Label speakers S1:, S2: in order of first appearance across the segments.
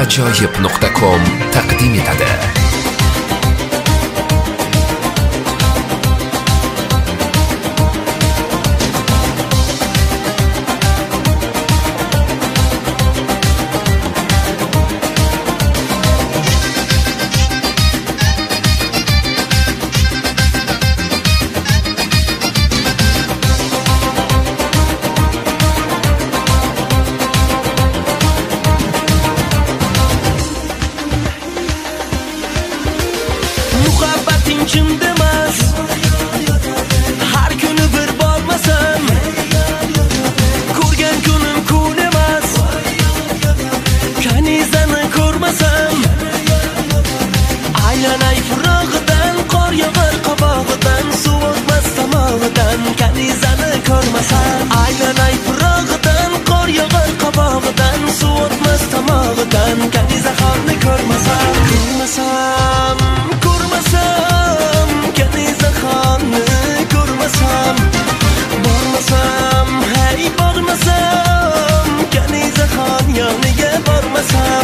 S1: ajoyib.com taqdim etadi.
S2: Muhabbating chindimas, har kuni bir bormasam, ko'rgan kunim kun emas, kanizani ko'rmasam, aylanay firog'idan, qor yog'ar qobog'idan, suv o'tmas tomog'idan, kanizani ko'rmasam, aylanay firog'idan, qor yog'ar qobog'idan, suv o'tmas tomog'idan, kanizaxonni ko'rmasam, kanizaxonni ko'rmasam, bormasam, hey bormasam, kanizaxon yoniga bormasam.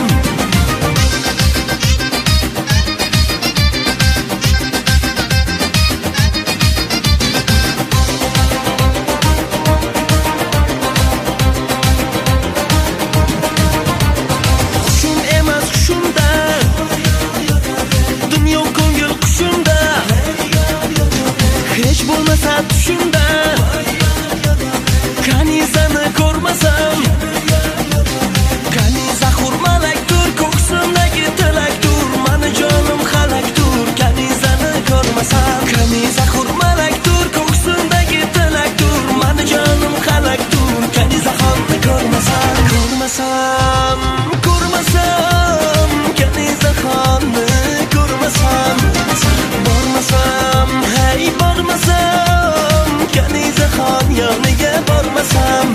S2: Hushim emas hushimda, dunyo ko'ngil qushimda, hech bo'lmasa tushimda, kanizani ko'rmasam, kaniza hurmalakdur, ko'ksimdagi tilakdur, mani jonim halakdur, kanizani ko'rmasam, kaniza hurmalakdur, ko'ksimdagi tilakdur, mani jonim halakdur, kanizaxonni ko'rmasam, ko'rmasam, kanizaxonni ko'rmasam, bormasam, hey bormasam, kanizaxon yoniga bormasam.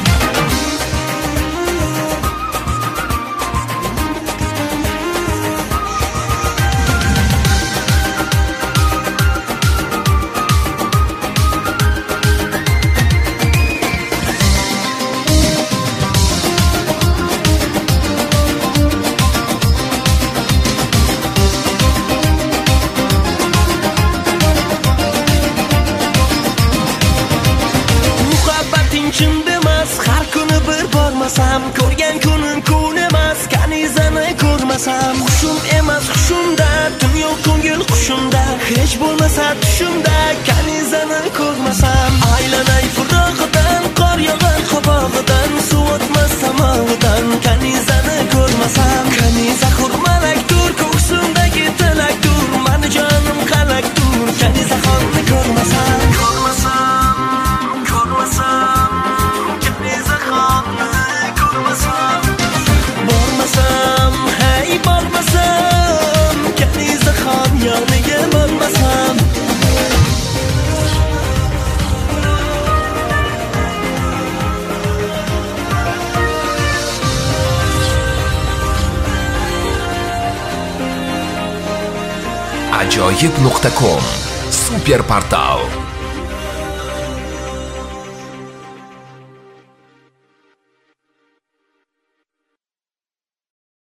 S2: Muhabbating chindimas, har kuni bir bormasam, ko'rgan kunim kun emas, kanizani ko'rmasam, hushim emas hushimda, dunyo ko'ngil qushimda, hech bo'lmasa tushimda, kanizani ko'rmasam, aylanay firog'idan, qor yog'ar qobog'idan, suv o'tmas tomog'idan, kanizani ko'rmasam, kaniza hurmalakdur, ko'ksimdagi tilakdur, mani jonim halakdur, kanizaxonni ko'rmasam, bormasam, hey bormasam, kanizaxon yoniga bormasam.
S1: ajoyib.com super portal.